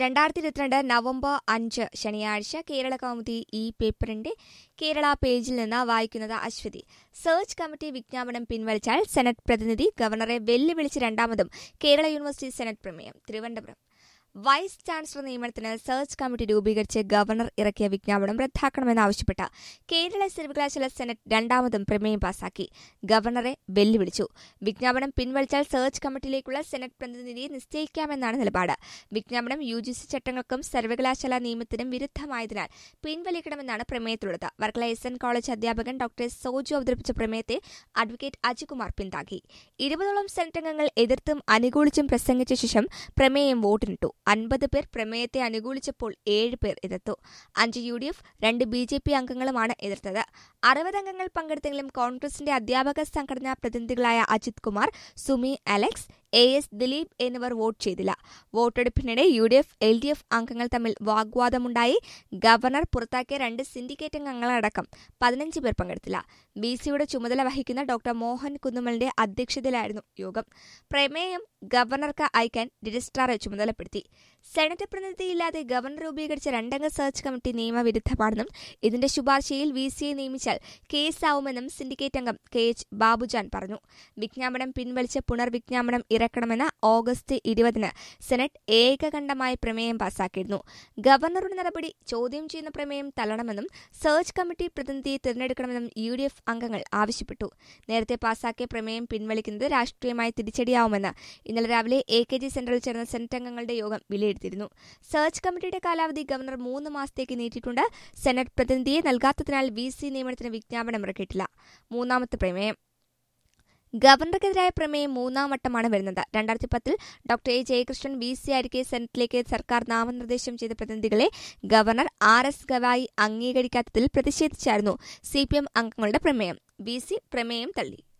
2022 November 5 ശനിയാഴ്ച കേരള കൗമുദി ഈ പേപ്പറിന്റെ കേരള പേജിൽ നിന്ന് വായിക്കുന്നത് അശ്വതി. സെർച്ച് കമ്മിറ്റി വിജ്ഞാപനം പിൻവലിച്ചാൽ സെനറ്റ് പ്രതിനിധി ഗവർണറെ വെല്ലുവിളിച്ച് രണ്ടാമതും കേരള യൂണിവേഴ്സിറ്റി സെനറ്റ് പ്രമേയം. തിരുവനന്തപുരം വൈസ് ചാൻസലർ നിയമനത്തിന് സെർച്ച് കമ്മിറ്റി രൂപീകരിച്ച് ഗവർണർ ഇറക്കിയ വിജ്ഞാപനം റദ്ദാക്കണമെന്നാവശ്യപ്പെട്ട് കേരള സർവകലാശാല സെനറ്റ് രണ്ടാമതും പ്രമേയം പാസാക്കി. ഗവർണറെ വെല്ലുവിളിച്ചു. വിജ്ഞാപനം പിൻവലിച്ചാൽ സെർച്ച് കമ്മിറ്റിയിലേക്കുള്ള സെനറ്റ് പ്രതിനിധിയെ നിശ്ചയിക്കാമെന്നാണ് നിലപാട്. വിജ്ഞാപനം UGC ചട്ടങ്ങൾക്കും സർവകലാശാല നിയമത്തിനും വിരുദ്ധമായതിനാൽ പിൻവലിക്കണമെന്നാണ് പ്രമേയത്തിലുള്ളത്. വർക്കല SN കോളേജ് അധ്യാപകൻ ഡോക്ടർ സോജു അവതരിപ്പിച്ച പ്രമേയത്തെ അഡ്വക്കേറ്റ് അജികുമാർ പിന്താങ്ങി. 20ഓളം സെനറ്റ് അംഗങ്ങൾ എതിർത്തും അനുകൂലിച്ചും പ്രസംഗിച്ച ശേഷം പ്രമേയം വോട്ടിനിട്ടു. 50 പേർ പ്രമേയത്തെ അനുകൂലിച്ചപ്പോൾ 7 പേർ എതിർത്തു. 5 UDF, 2 BJP അംഗങ്ങളുമാണ് എതിർത്തത്. 60 അംഗങ്ങൾ പങ്കെടുത്തെങ്കിലും കോൺഗ്രസിന്റെ അധ്യാപക സംഘടനാ പ്രതിനിധികളായ അജിത് കുമാർ, സുമി അലക്സ്, AS ദിലീപ് എന്നിവർ വോട്ട് ചെയ്തില്ല. വോട്ടെടുപ്പിനിടെ UDF, LDF അംഗങ്ങൾ തമ്മിൽ വാഗ്വാദമുണ്ടായി. ഗവർണർ പുറത്താക്കിയ 2 സിൻഡിക്കേറ്റ് അംഗങ്ങളടക്കം 15 പേർ പങ്കെടുത്തില്ല. BCയുടെ ചുമതല വഹിക്കുന്ന ഡോക്ടർ മോഹൻ കുന്നുമലിന്റെ അധ്യക്ഷതയിലായിരുന്നു യോഗം. പ്രമേയം ഗവർണർക്ക് അയക്കാൻ രജിസ്ട്രാറെ ചുമതലപ്പെടുത്തി. സെനറ്റ് പ്രതിനിധിയില്ലാതെ ഗവർണർ രൂപീകരിച്ച 2 അംഗ സെർച്ച് കമ്മിറ്റി നിയമവിരുദ്ധമാണെന്നും ഇതിന്റെ ശുപാർശയിൽ VCയെ നിയമിച്ചാൽ കേസാവുമെന്നും സിൻഡിക്കേറ്റ് അംഗം KH ബാബുജാൻ പറഞ്ഞു. വിജ്ഞാപനം പിൻവലിച്ച് പുനർവിജ്ഞാപനം ഇറക്കണമെന്ന് ഓഗസ്റ്റ് 20 സെനറ്റ് ഏകകണ്ഠമായി പ്രമേയം പാസാക്കിയിരുന്നു. ഗവർണറുടെ നടപടി ചോദ്യം ചെയ്യുന്ന പ്രമേയം തള്ളണമെന്നും സെർച്ച് കമ്മിറ്റി പ്രതിനിധിയെ തിരഞ്ഞെടുക്കണമെന്നും UDF അംഗങ്ങൾ ആവശ്യപ്പെട്ടു. നേരത്തെ പാസാക്കിയ പ്രമേയം പിൻവലിക്കുന്നത് രാഷ്ട്രീയമായി തിരിച്ചടിയാവുമെന്ന് ഇന്നലെ രാവിലെ AKG സെന്ററിൽ ചേർന്ന സെനറ്റ് അംഗങ്ങളുടെ യോഗം വിലയിരുത്തിയിരുന്നു. സെർച്ച് കമ്മിറ്റിയുടെ കാലാവധി ഗവർണർ 3 മാസത്തേക്ക് നീട്ടിയിട്ടുണ്ട്. സെനറ്റ് പ്രതിനിധിയെ നൽകാത്തതിനാൽ VC നിയമനത്തിന് വിജ്ഞാപനം ഇറക്കിയിട്ടില്ല. മൂന്നാമത്തെ പ്രമേയം. ഗവർണർക്കെതിരായ പ്രമേയം 3ാം വട്ടമാണ് വരുന്നത്. 2010 ഡോക്ടർ A ജയകൃഷ്ണൻ VC ആയിരിക്കെ സെനറ്റിലേക്ക് സർക്കാർ നാമനിർദ്ദേശം ചെയ്ത പ്രതിനിധികളെ ഗവർണർ RS ഗവായി അംഗീകരിക്കാത്തതിൽ പ്രതിഷേധിച്ചായിരുന്നു CPM അംഗങ്ങളുടെ പ്രമേയം. VC പ്രമേയം തള്ളി.